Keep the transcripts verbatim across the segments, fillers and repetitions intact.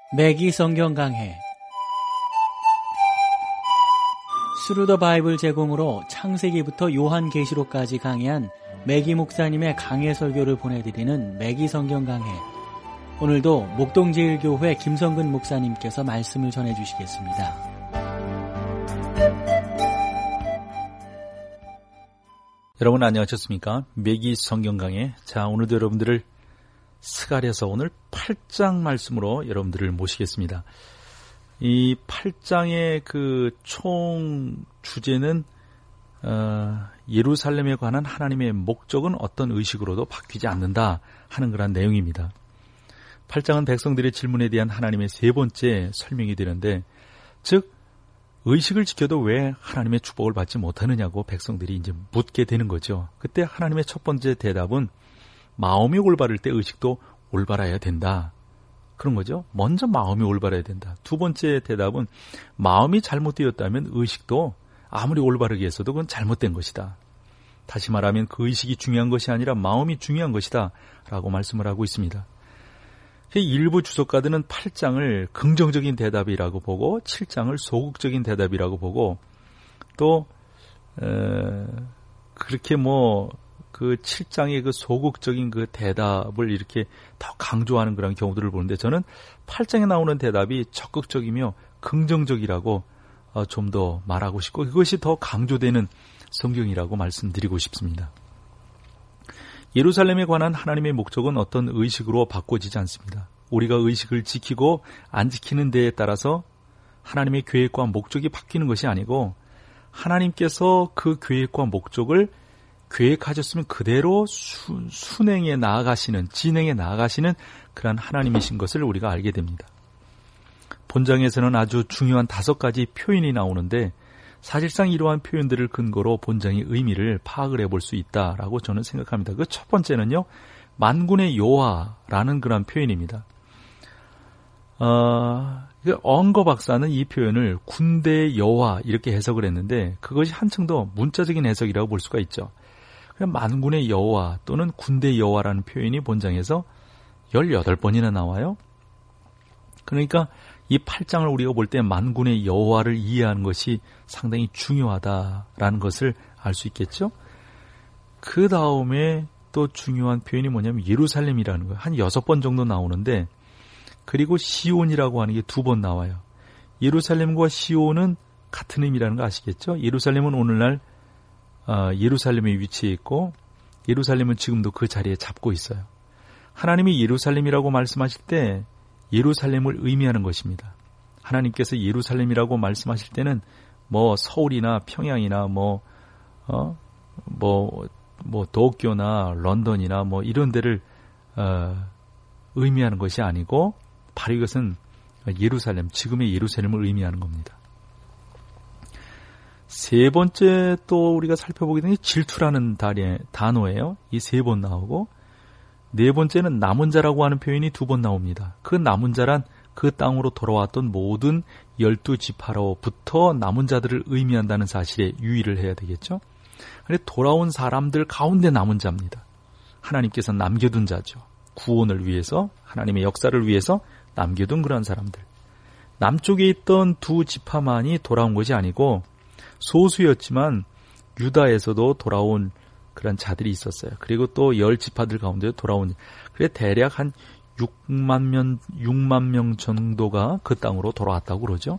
매기 성경 강해 스루 더 바이블 제공으로 창세기부터 요한계시록까지 강해한 매기 목사님의 강해 설교를 보내드리는 매기 성경 강해. 오늘도 목동제일교회 김성근 목사님께서 말씀을 전해주시겠습니다. 여러분 안녕하셨습니까? 매기 성경 강해. 자, 오늘도 여러분들을 스가랴서 오늘 팔 장 말씀으로 여러분들을 모시겠습니다. 이 팔 장의 그 총 주제는 어, 예루살렘에 관한 하나님의 목적은 어떤 의식으로도 바뀌지 않는다 하는 그런 내용입니다. 팔 장은 백성들의 질문에 대한 하나님의 세 번째 설명이 되는데, 즉 의식을 지켜도 왜 하나님의 축복을 받지 못하느냐고 백성들이 이제 묻게 되는 거죠. 그때 하나님의 첫 번째 대답은 마음이 올바를 때 의식도 올바라야 된다. 그런 거죠. 먼저 마음이 올바라야 된다. 두 번째 대답은 마음이 잘못되었다면 의식도 아무리 올바르게 했어도 그건 잘못된 것이다. 다시 말하면 그 의식이 중요한 것이 아니라 마음이 중요한 것이다 라고 말씀을 하고 있습니다. 일부 주석가들은 팔 장을 긍정적인 대답이라고 보고 칠 장을 소극적인 대답이라고 보고, 또 에, 그렇게 뭐 그 칠 장의 그 소극적인 그 대답을 이렇게 더 강조하는 그런 경우들을 보는데, 저는 팔 장에 나오는 대답이 적극적이며 긍정적이라고 어, 좀 더 말하고 싶고, 그것이 더 강조되는 성경이라고 말씀드리고 싶습니다. 예루살렘에 관한 하나님의 목적은 어떤 의식으로 바꿔지지 않습니다. 우리가 의식을 지키고 안 지키는 데에 따라서 하나님의 계획과 목적이 바뀌는 것이 아니고, 하나님께서 그 계획과 목적을 계획하셨으면 그대로 수, 순행에 나아가시는, 진행에 나아가시는 그런 하나님이신 것을 우리가 알게 됩니다. 본장에서는 아주 중요한 다섯 가지 표현이 나오는데, 사실상 이러한 표현들을 근거로 본장의 의미를 파악을 해볼 수 있다라고 저는 생각합니다. 그 첫 번째는요, 만군의 여호와라는 그런 표현입니다. 어, 언거 박사는 이 표현을 군대의 여호와 이렇게 해석을 했는데, 그것이 한층 더 문자적인 해석이라고 볼 수가 있죠. 만군의 여호와 또는 군대의 여호와라는 표현이 본장에서 열여덟 번이나 나와요. 그러니까 이 팔 장을 우리가 볼 때 만군의 여호와를 이해하는 것이 상당히 중요하다라는 것을 알 수 있겠죠. 그 다음에 또 중요한 표현이 뭐냐면 예루살렘이라는 거예요. 한 여섯 번 정도 나오는데, 그리고 시온이라고 하는 게 두 번 나와요. 예루살렘과 시온은 같은 의미라는 거 아시겠죠? 예루살렘은 오늘날 어, 예루살렘에 위치해 있고, 예루살렘은 지금도 그 자리에 잡고 있어요. 하나님이 예루살렘이라고 말씀하실 때 예루살렘을 의미하는 것입니다. 하나님께서 예루살렘이라고 말씀하실 때는 뭐 서울이나 평양이나 뭐, 어, 뭐, 뭐 도쿄나 런던이나 뭐 이런 데를 어, 의미하는 것이 아니고, 바로 이것은 예루살렘, 지금의 예루살렘을 의미하는 겁니다. 세 번째 또 우리가 살펴보게 되는 게 질투라는 단어예요. 이 세 번 나오고, 네 번째는 남은 자라고 하는 표현이 두 번 나옵니다. 그 남은 자란 그 땅으로 돌아왔던 모든 열두 지파로부터 남은 자들을 의미한다는 사실에 유의를 해야 되겠죠. 그런데 돌아온 사람들 가운데 남은 자입니다. 하나님께서 남겨둔 자죠. 구원을 위해서, 하나님의 역사를 위해서 남겨둔 그런 사람들. 남쪽에 있던 두 지파만이 돌아온 것이 아니고 소수였지만 유다에서도 돌아온 그런 자들이 있었어요. 그리고 또 열 지파들 가운데 돌아온, 그래 대략 한 육만 명, 육만 명 정도가 그 땅으로 돌아왔다고 그러죠.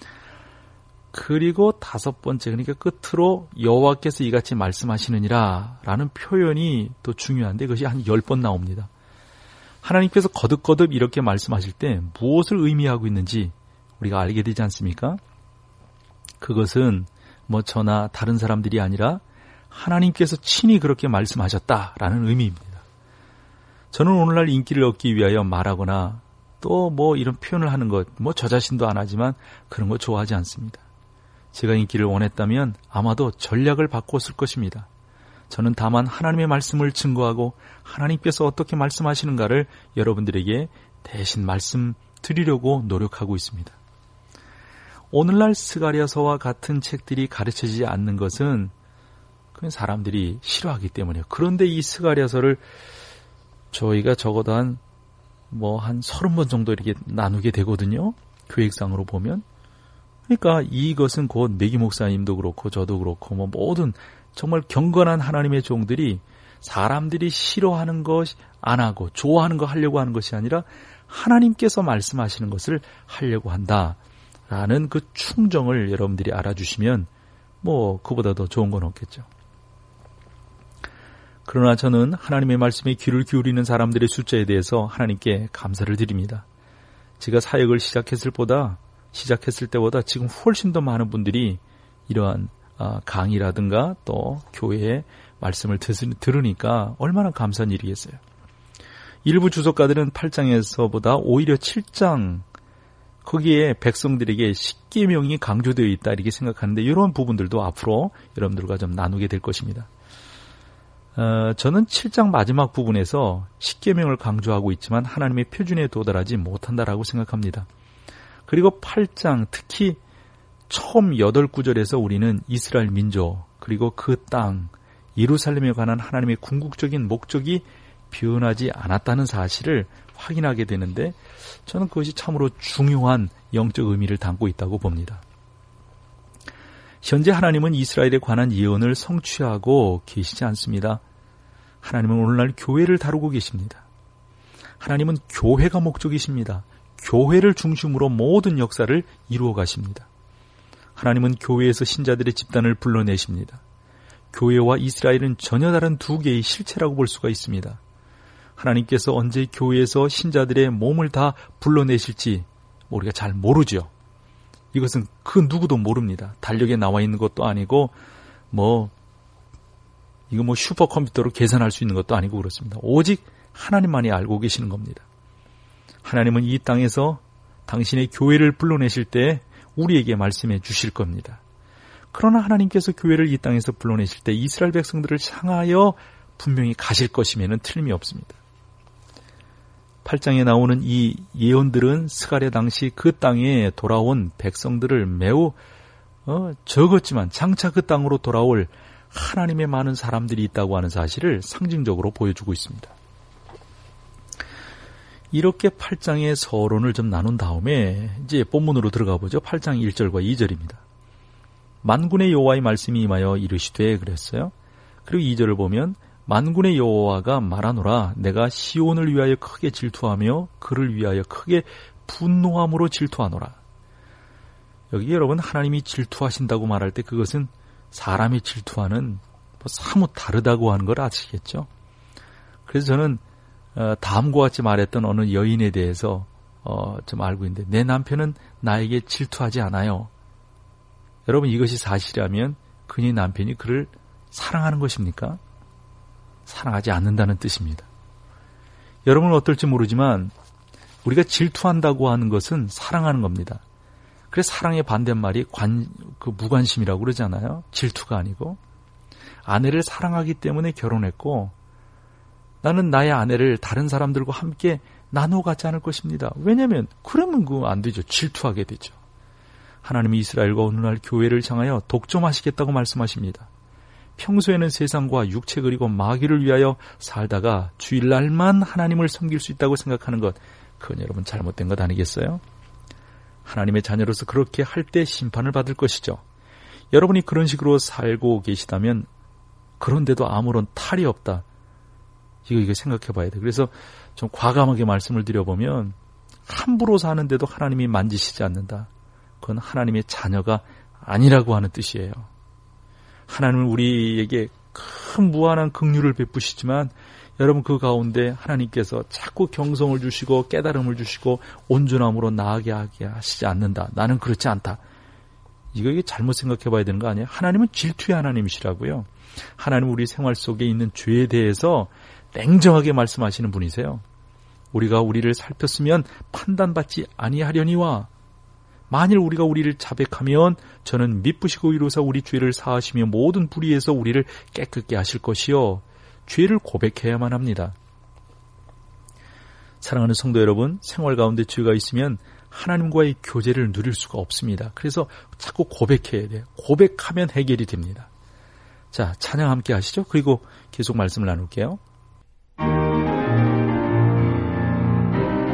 그리고 다섯 번째, 그러니까 끝으로 여호와께서 이같이 말씀하시느니라 라는 표현이 또 중요한데, 그것이 한 열 번 나옵니다. 하나님께서 거듭거듭 이렇게 말씀하실 때 무엇을 의미하고 있는지 우리가 알게 되지 않습니까? 그것은 뭐 저나 다른 사람들이 아니라 하나님께서 친히 그렇게 말씀하셨다라는 의미입니다. 저는 오늘날 인기를 얻기 위하여 말하거나 또 뭐 이런 표현을 하는 것, 뭐 저 자신도 안 하지만 그런 거 좋아하지 않습니다. 제가 인기를 원했다면 아마도 전략을 바꿨을 것입니다. 저는 다만 하나님의 말씀을 증거하고 하나님께서 어떻게 말씀하시는가를 여러분들에게 대신 말씀드리려고 노력하고 있습니다. 오늘날 스가랴서와 같은 책들이 가르쳐지지 않는 것은 그건 사람들이 싫어하기 때문이에요. 그런데 이 스가랴서를 저희가 적어도 한 뭐 한 서른 번 정도 이렇게 나누게 되거든요. 계획상으로 보면. 그러니까 이것은 곧 매기 목사님도 그렇고 저도 그렇고 뭐 모든 정말 경건한 하나님의 종들이 사람들이 싫어하는 것 안 하고 좋아하는 거 하려고 하는 것이 아니라 하나님께서 말씀하시는 것을 하려고 한다라는 그 충정을 여러분들이 알아주시면 뭐 그보다 더 좋은 건 없겠죠. 그러나 저는 하나님의 말씀에 귀를 기울이는 사람들의 숫자에 대해서 하나님께 감사를 드립니다. 제가 사역을 시작했을 보다 시작했을 때보다 지금 훨씬 더 많은 분들이 이러한 강의라든가 또 교회의 말씀을 들으니까 얼마나 감사한 일이겠어요. 일부 주석가들은 팔 장에서보다 오히려 칠 장 거기에 백성들에게 십계명이 강조되어 있다 이렇게 생각하는데 이런 부분들도 앞으로 여러분들과 좀 나누게 될 것입니다. 어, 저는 칠 장 마지막 부분에서 십계명을 강조하고 있지만 하나님의 표준에 도달하지 못한다라고 생각합니다. 그리고 팔 장 특히 처음 여덟 구절에서 우리는 이스라엘 민족 그리고 그 땅 예루살렘에 관한 하나님의 궁극적인 목적이 변하지 않았다는 사실을 확인하게 되는데 저는 그것이 참으로 중요한 영적 의미를 담고 있다고 봅니다. 현재 하나님은 이스라엘에 관한 예언을 성취하고 계시지 않습니다. 하나님은 오늘날 교회를 다루고 계십니다. 하나님은 교회가 목적이십니다. 교회를 중심으로 모든 역사를 이루어 가십니다. 하나님은 교회에서 신자들의 집단을 불러내십니다. 교회와 이스라엘은 전혀 다른 두 개의 실체라고 볼 수가 있습니다. 하나님께서 언제 교회에서 신자들의 몸을 다 불러내실지 우리가 잘 모르죠. 이것은 그 누구도 모릅니다. 달력에 나와 있는 것도 아니고 뭐 이거 뭐 슈퍼컴퓨터로 계산할 수 있는 것도 아니고 그렇습니다. 오직 하나님만이 알고 계시는 겁니다. 하나님은 이 땅에서 당신의 교회를 불러내실 때 우리에게 말씀해 주실 겁니다. 그러나 하나님께서 교회를 이 땅에서 불러내실 때 이스라엘 백성들을 향하여 분명히 가실 것이면은 틀림이 없습니다. 팔 장에 나오는 이 예언들은 스가랴 당시 그 땅에 돌아온 백성들을 매우 어, 적었지만 장차 그 땅으로 돌아올 하나님의 많은 사람들이 있다고 하는 사실을 상징적으로 보여주고 있습니다. 이렇게 팔 장의 서론을 좀 나눈 다음에 이제 본문으로 들어가 보죠. 팔 장 일 절과 이 절입니다. 만군의 여호와의 말씀이 임하여 이르시되 그랬어요. 그리고 이 절을 보면 만군의 여호와가 말하노라 내가 시온을 위하여 크게 질투하며 그를 위하여 크게 분노함으로 질투하노라. 여기 여러분 하나님이 질투하신다고 말할 때 그것은 사람이 질투하는 뭐 사뭇 다르다고 하는 걸 아시겠죠? 그래서 저는 다음과 같이 말했던 어느 여인에 대해서 좀 알고 있는데 내 남편은 나에게 질투하지 않아요. 여러분 이것이 사실이라면 그녀의 남편이 그를 사랑하는 것입니까? 사랑하지 않는다는 뜻입니다. 여러분은 어떨지 모르지만 우리가 질투한다고 하는 것은 사랑하는 겁니다. 그래서 사랑의 반대말이 관, 그 무관심이라고 그러잖아요. 질투가 아니고. 아내를 사랑하기 때문에 결혼했고 나는 나의 아내를 다른 사람들과 함께 나누어 가지 않을 것입니다. 왜냐하면 그러면 그거 안 되죠. 질투하게 되죠. 하나님이 이스라엘과 오늘날 교회를 향하여 독점하시겠다고 말씀하십니다. 평소에는 세상과 육체 그리고 마귀를 위하여 살다가 주일날만 하나님을 섬길 수 있다고 생각하는 것, 그건 여러분 잘못된 것 아니겠어요? 하나님의 자녀로서 그렇게 할 때 심판을 받을 것이죠. 여러분이 그런 식으로 살고 계시다면 그런데도 아무런 탈이 없다. 이거 이거 생각해 봐야 돼. 그래서 좀 과감하게 말씀을 드려보면 함부로 사는데도 하나님이 만지시지 않는다. 그건 하나님의 자녀가 아니라고 하는 뜻이에요. 하나님은 우리에게 큰 무한한 긍휼을 베푸시지만 여러분 그 가운데 하나님께서 자꾸 경성을 주시고 깨달음을 주시고 온전함으로 나아가게 하게 하시지 않는다. 나는 그렇지 않다. 이거 이게 잘못 생각해 봐야 되는 거 아니에요? 하나님은 질투의 하나님이시라고요. 하나님은 우리 생활 속에 있는 죄에 대해서 냉정하게 말씀하시는 분이세요. 우리가 우리를 살폈으면 판단받지 아니하려니와 만일 우리가 우리를 자백하면 저는 미쁘시고 이로사 우리 죄를 사하시며 모든 불의에서 우리를 깨끗게 하실 것이요 죄를 고백해야만 합니다. 사랑하는 성도 여러분, 생활 가운데 죄가 있으면 하나님과의 교제를 누릴 수가 없습니다. 그래서 자꾸 고백해야 돼요. 고백하면 해결이 됩니다. 자, 찬양 함께 하시죠. 그리고 계속 말씀을 나눌게요.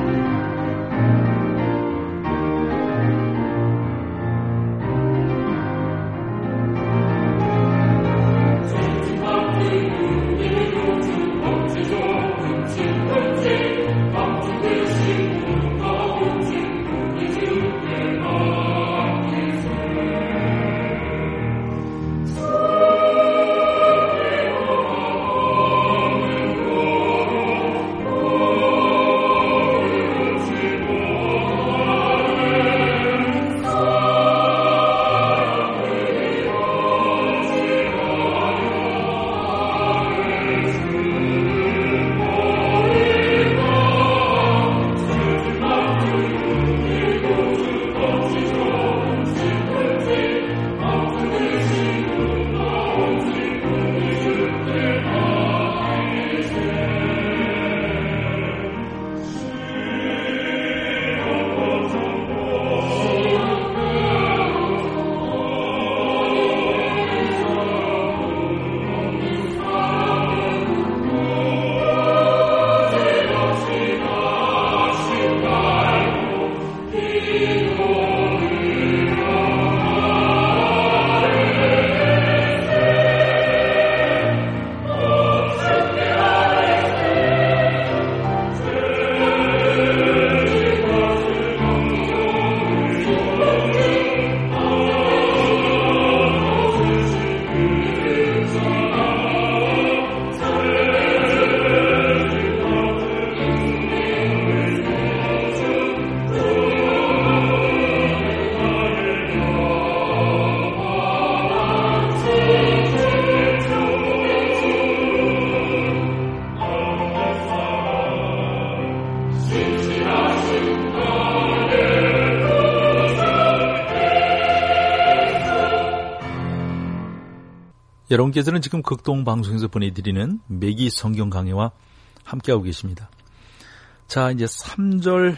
여러분께서는 지금 극동방송에서 보내드리는 매기 성경 강해와 함께하고 계십니다. 자, 이제 삼 절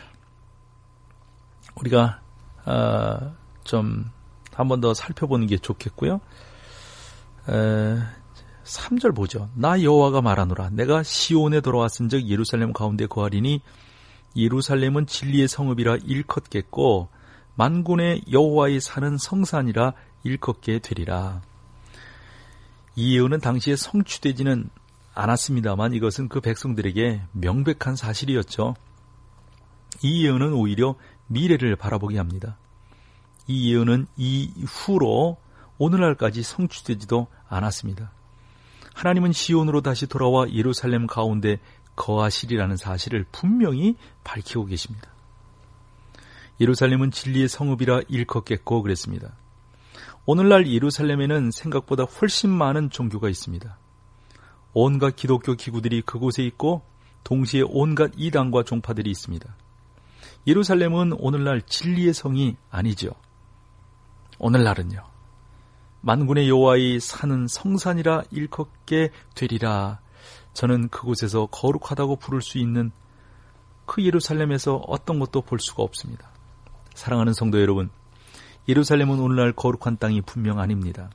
우리가 어, 좀 한 번 더 살펴보는 게 좋겠고요. 에, 삼 절 보죠. 나 여호와가 말하노라. 내가 시온에 돌아왔은즉 예루살렘 가운데 거하리니 예루살렘은 진리의 성읍이라 일컫겠고 만군의 여호와의 산은 성산이라 일컫게 되리라. 이 예언은 당시에 성취되지는 않았습니다만 이것은 그 백성들에게 명백한 사실이었죠. 이 예언은 오히려 미래를 바라보게 합니다. 이 예언은 이후로 오늘날까지 성취되지도 않았습니다. 하나님은 시온으로 다시 돌아와 예루살렘 가운데 거하시리라는 사실을 분명히 밝히고 계십니다. 예루살렘은 진리의 성읍이라 일컫겠고 그랬습니다. 오늘날 예루살렘에는 생각보다 훨씬 많은 종교가 있습니다. 온갖 기독교 기구들이 그곳에 있고 동시에 온갖 이단과 종파들이 있습니다. 예루살렘은 오늘날 진리의 성이 아니죠. 오늘날은요. 만군의 여호와의 산은 성산이라 일컫게 되리라. 저는 그곳에서 거룩하다고 부를 수 있는 그 예루살렘에서 어떤 것도 볼 수가 없습니다. 사랑하는 성도 여러분, 예루살렘은 오늘날 거룩한 땅이 분명 아닙니다.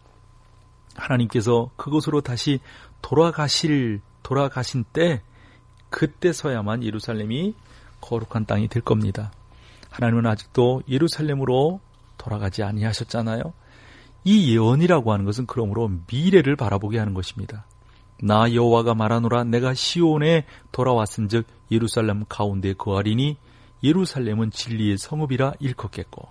하나님께서 그곳으로 다시 돌아가실, 돌아가신 때, 그때서야만 예루살렘이 거룩한 땅이 될 겁니다. 하나님은 아직도 예루살렘으로 돌아가지 아니하셨잖아요. 이 예언이라고 하는 것은 그러므로 미래를 바라보게 하는 것입니다. 나 여호와가 말하노라. 내가 시온에 돌아왔은즉 예루살렘 가운데 거하리니 예루살렘은 진리의 성읍이라 일컫겠고.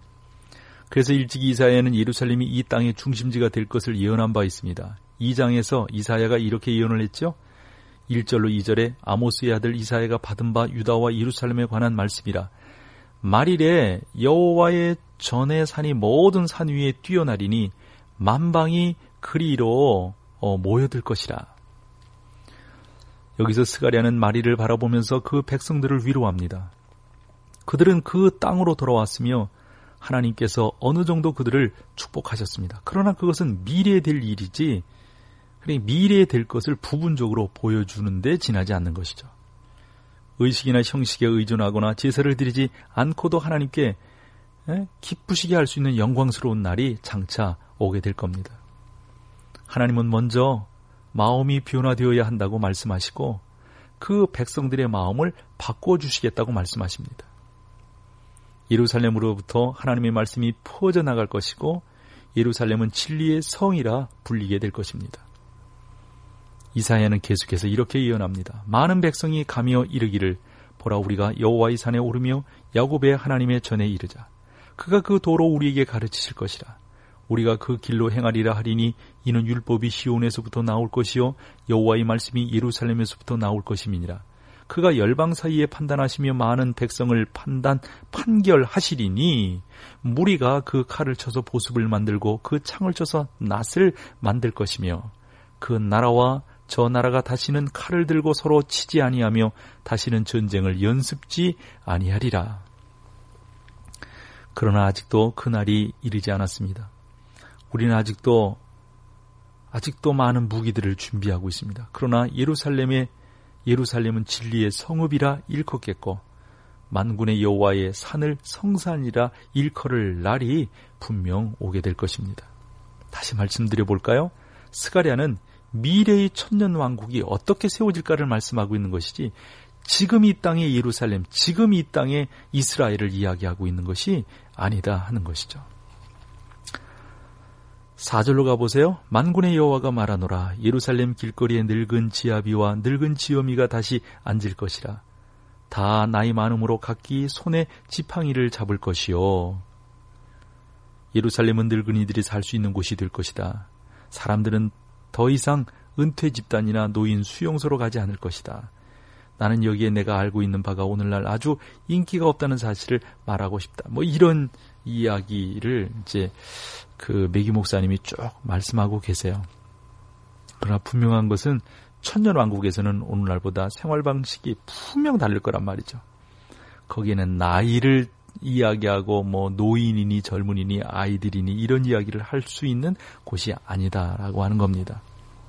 그래서 일찍 이사야는 예루살렘이 이 땅의 중심지가 될 것을 예언한 바 있습니다. 이 장에서 이사야가 이렇게 예언을 했죠. 일 절로 이 절에 아모스의 아들 이사야가 받은 바 유다와 예루살렘에 관한 말씀이라. 말일에 여호와의 전의 산이 모든 산 위에 뛰어나리니 만방이 그리로 어, 모여들 것이라. 여기서 스가랴는 마리를 바라보면서 그 백성들을 위로합니다. 그들은 그 땅으로 돌아왔으며 하나님께서 어느 정도 그들을 축복하셨습니다. 그러나 그것은 미래에 될 일이지 미래에 될 것을 부분적으로 보여주는데 지나지 않는 것이죠. 의식이나 형식에 의존하거나 제사를 드리지 않고도 하나님께 기쁘시게 할 수 있는 영광스러운 날이 장차 오게 될 겁니다. 하나님은 먼저 마음이 변화되어야 한다고 말씀하시고 그 백성들의 마음을 바꿔주시겠다고 말씀하십니다. 예루살렘으로부터 하나님의 말씀이 퍼져나갈 것이고 예루살렘은 진리의 성이라 불리게 될 것입니다. 이사야는 계속해서 이렇게 예언합니다. 많은 백성이 가며 이르기를 보라 우리가 여호와의 산에 오르며 야곱의 하나님의 전에 이르자. 그가 그 도로 우리에게 가르치실 것이라. 우리가 그 길로 행하리라 하리니 이는 율법이 시온에서부터 나올 것이요 여호와의 말씀이 예루살렘에서부터 나올 것임이니라. 그가 열방 사이에 판단하시며 많은 백성을 판단 판결하시리니 무리가 그 칼을 쳐서 보습을 만들고 그 창을 쳐서 낫을 만들 것이며 그 나라와 저 나라가 다시는 칼을 들고 서로 치지 아니하며 다시는 전쟁을 연습지 아니하리라. 그러나 아직도 그날이 이르지 않았습니다. 우리는 아직도 아직도 많은 무기들을 준비하고 있습니다. 그러나 예루살렘의 예루살렘은 진리의 성읍이라 일컫겠고 만군의 여호와의 산을 성산이라 일컬을 날이 분명 오게 될 것입니다. 다시 말씀드려 볼까요? 스가랴는 미래의 천년 왕국이 어떻게 세워질까를 말씀하고 있는 것이지 지금 이 땅의 예루살렘, 지금 이 땅의 이스라엘을 이야기하고 있는 것이 아니다 하는 것이죠. 사 절로 가보세요. 만군의 여호와가 말하노라. 예루살렘 길거리에 늙은 지아비와 늙은 지어미가 다시 앉을 것이라. 다 나이 많음으로 각기 손에 지팡이를 잡을 것이요. 예루살렘은 늙은이들이 살 수 있는 곳이 될 것이다. 사람들은 더 이상 은퇴 집단이나 노인 수용소로 가지 않을 것이다. 나는 여기에 내가 알고 있는 바가 오늘날 아주 인기가 없다는 사실을 말하고 싶다. 뭐 이런 이야기를 이제 그 매기 목사님이 쭉 말씀하고 계세요. 그러나 분명한 것은 천년 왕국에서는 오늘날보다 생활 방식이 분명 다를 거란 말이죠. 거기에는 나이를 이야기하고 뭐 노인이니 젊은이니 아이들이니 이런 이야기를 할 수 있는 곳이 아니다라고 하는 겁니다.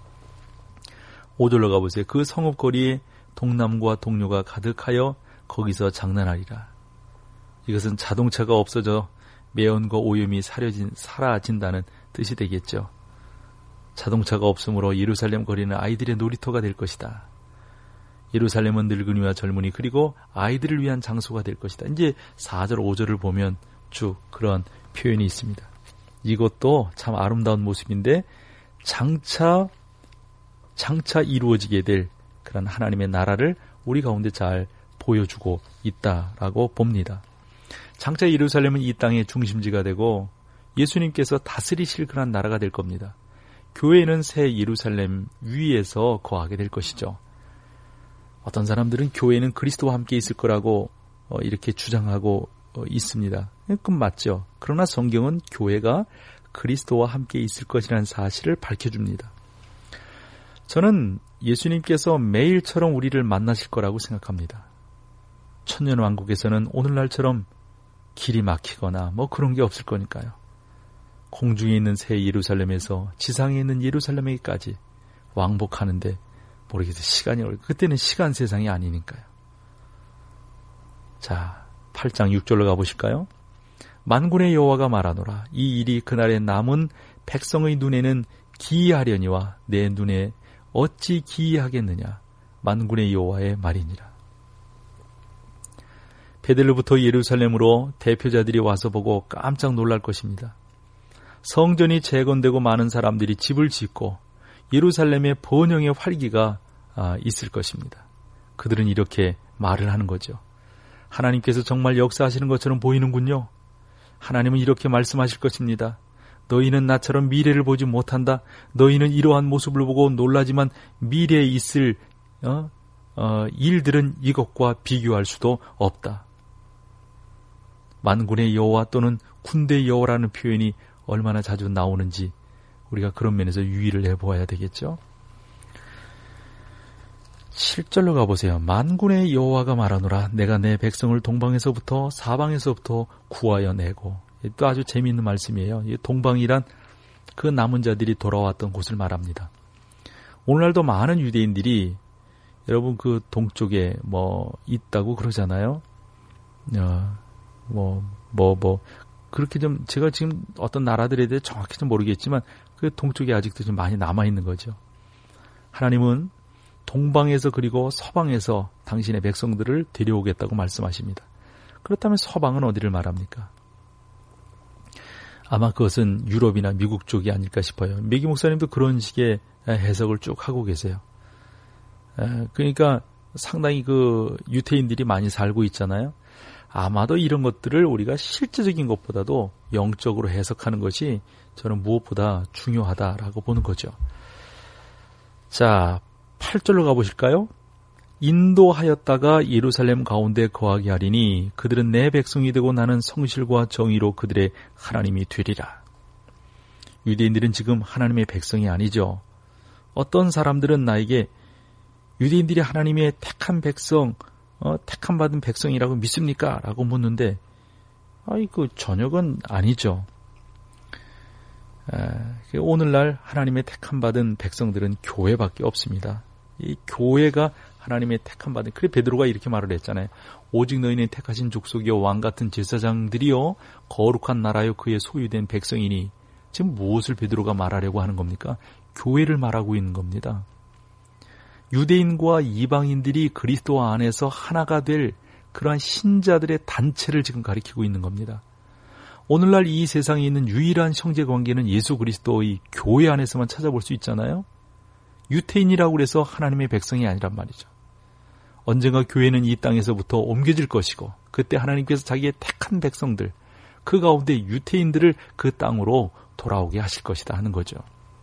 오 절로 가보세요. 그 성읍거리에 동남과 동료가 가득하여 거기서 장난하리라. 이것은 자동차가 없어져 매연과 오염이 사려진, 사라진다는 뜻이 되겠죠. 자동차가 없으므로 예루살렘 거리는 아이들의 놀이터가 될 것이다. 예루살렘은 늙은이와 젊은이 그리고 아이들을 위한 장소가 될 것이다. 이제 사 절 오 절을 보면 쭉 그런 표현이 있습니다. 이것도 참 아름다운 모습인데 장차 장차 이루어지게 될 그런 하나님의 나라를 우리 가운데 잘 보여주고 있다라고 봅니다. 장차 예루살렘은 이 땅의 중심지가 되고 예수님께서 다스리실 그런 나라가 될 겁니다. 교회는 새 예루살렘 위에서 거하게 될 것이죠. 어떤 사람들은 교회는 그리스도와 함께 있을 거라고 이렇게 주장하고 있습니다. 그건 맞죠. 그러나 성경은 교회가 그리스도와 함께 있을 것이라는 사실을 밝혀줍니다. 저는 예수님께서 매일처럼 우리를 만나실 거라고 생각합니다. 천년왕국에서는 오늘날처럼 길이 막히거나 뭐 그런 게 없을 거니까요. 공중에 있는 새 예루살렘에서 지상에 있는 예루살렘에까지 왕복하는데 모르겠어요. 시간이 오래. 그때는 시간 세상이 아니니까요. 자, 팔 장 육 절로 가보실까요? 만군의 여호와가 말하노라. 이 일이 그날에 남은 백성의 눈에는 기이하려니와 내 눈에 어찌 기이하겠느냐. 만군의 여호와의 말이니라. 베들레부터 예루살렘으로 대표자들이 와서 보고 깜짝 놀랄 것입니다. 성전이 재건되고 많은 사람들이 집을 짓고 예루살렘의 번영의 활기가 있을 것입니다. 그들은 이렇게 말을 하는 거죠. 하나님께서 정말 역사하시는 것처럼 보이는군요. 하나님은 이렇게 말씀하실 것입니다. 너희는 나처럼 미래를 보지 못한다. 너희는 이러한 모습을 보고 놀라지만 미래에 있을 어? 어, 일들은 이것과 비교할 수도 없다. 만군의 여호와 또는 군대의 여호와라는 표현이 얼마나 자주 나오는지 우리가 그런 면에서 유의를 해보아야 되겠죠. 칠 절로 가보세요. 만군의 여호와가 말하노라. 내가 내 백성을 동방에서부터 사방에서부터 구하여 내고. 또 아주 재미있는 말씀이에요. 동방이란 그 남은 자들이 돌아왔던 곳을 말합니다. 오늘날도 많은 유대인들이 여러분 그 동쪽에 뭐 있다고 그러잖아요. 어, 뭐, 뭐, 뭐 그렇게 좀 제가 지금 어떤 나라들에 대해 정확히 좀 모르겠지만 그 동쪽에 아직도 좀 많이 남아 있는 거죠. 하나님은 동방에서 그리고 서방에서 당신의 백성들을 데려오겠다고 말씀하십니다. 그렇다면 서방은 어디를 말합니까? 아마 그것은 유럽이나 미국 쪽이 아닐까 싶어요. 메기 목사님도 그런 식의 해석을 쭉 하고 계세요. 그러니까 상당히 그 유태인들이 많이 살고 있잖아요. 아마도 이런 것들을 우리가 실제적인 것보다도 영적으로 해석하는 것이 저는 무엇보다 중요하다라고 보는 거죠. 자, 팔 절로 가보실까요? 인도하였다가 예루살렘 가운데 거하게 하리니 그들은 내 백성이 되고 나는 성실과 정의로 그들의 하나님이 되리라. 유대인들은 지금 하나님의 백성이 아니죠. 어떤 사람들은 나에게 유대인들이 하나님의 택한 백성, 어, 택함 받은 백성이라고 믿습니까? 라고 묻는데 아이 그 전역은 아니죠. 에, 오늘날 하나님의 택함 받은 백성들은 교회밖에 없습니다. 이 교회가 하나님의 택함 받은, 그래 베드로가 이렇게 말을 했잖아요. 오직 너희는 택하신 족속이요 왕 같은 제사장들이요 거룩한 나라요 그의 소유된 백성이니. 지금 무엇을 베드로가 말하려고 하는 겁니까? 교회를 말하고 있는 겁니다. 유대인과 이방인들이 그리스도 안에서 하나가 될 그러한 신자들의 단체를 지금 가리키고 있는 겁니다. 오늘날 이 세상에 있는 유일한 형제관계는 예수 그리스도의 교회 안에서만 찾아볼 수 있잖아요. 유태인이라고 해서 하나님의 백성이 아니란 말이죠. 언젠가 교회는 이 땅에서부터 옮겨질 것이고 그때 하나님께서 자기의 택한 백성들, 그 가운데 유태인들을 그 땅으로 돌아오게 하실 것이다 하는 거죠.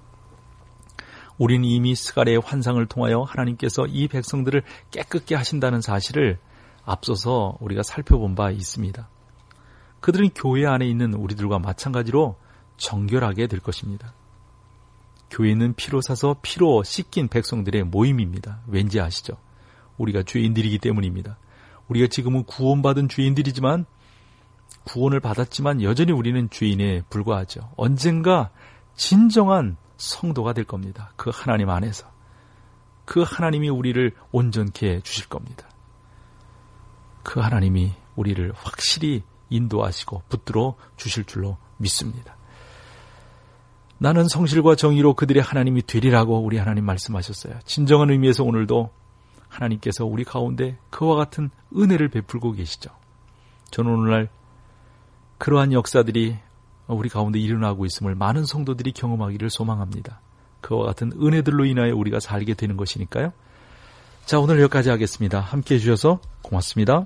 우리는 이미 스가랴의 환상을 통하여 하나님께서 이 백성들을 깨끗게 하신다는 사실을 앞서서 우리가 살펴본 바 있습니다. 그들은 교회 안에 있는 우리들과 마찬가지로 정결하게 될 것입니다. 교회는 피로 사서 피로 씻긴 백성들의 모임입니다. 왠지 아시죠? 우리가 죄인들이기 때문입니다. 우리가 지금은 구원받은 죄인들이지만 구원을 받았지만 여전히 우리는 죄인에 불과하죠. 언젠가 진정한 성도가 될 겁니다. 그 하나님 안에서. 그 하나님이 우리를 온전케 해 주실 겁니다. 그 하나님이 우리를 확실히 인도하시고 붙들어 주실 줄로 믿습니다. 나는 성실과 정의로 그들의 하나님이 되리라고 우리 하나님 말씀하셨어요. 진정한 의미에서 오늘도 하나님께서 우리 가운데 그와 같은 은혜를 베풀고 계시죠. 저는 오늘날 그러한 역사들이 우리 가운데 일어나고 있음을 많은 성도들이 경험하기를 소망합니다. 그와 같은 은혜들로 인하여 우리가 살게 되는 것이니까요. 자, 오늘 여기까지 하겠습니다. 함께 해주셔서 고맙습니다.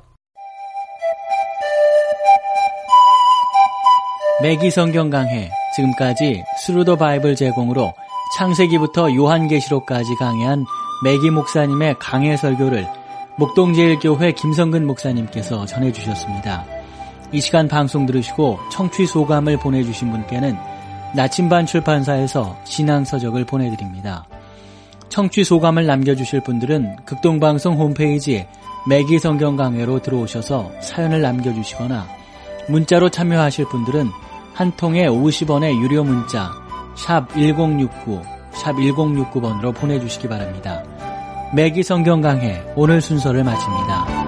매기 성경 강해, 지금까지 스루 더 바이블 제공으로 창세기부터 요한계시록까지 강해한 매기 목사님의 강해 설교를 목동제일교회 김성근 목사님께서 전해주셨습니다. 이 시간 방송 들으시고 청취 소감을 보내주신 분께는 나침반 출판사에서 신앙서적을 보내드립니다. 청취 소감을 남겨주실 분들은 극동방송 홈페이지 매기 성경 강해로 들어오셔서 사연을 남겨주시거나 문자로 참여하실 분들은 한 통에 오십 원의 유료 문자 샵 일공육구, 샵 일공육구 번으로 보내주시기 바랍니다. 매기 성경 강해 오늘 순서를 마칩니다.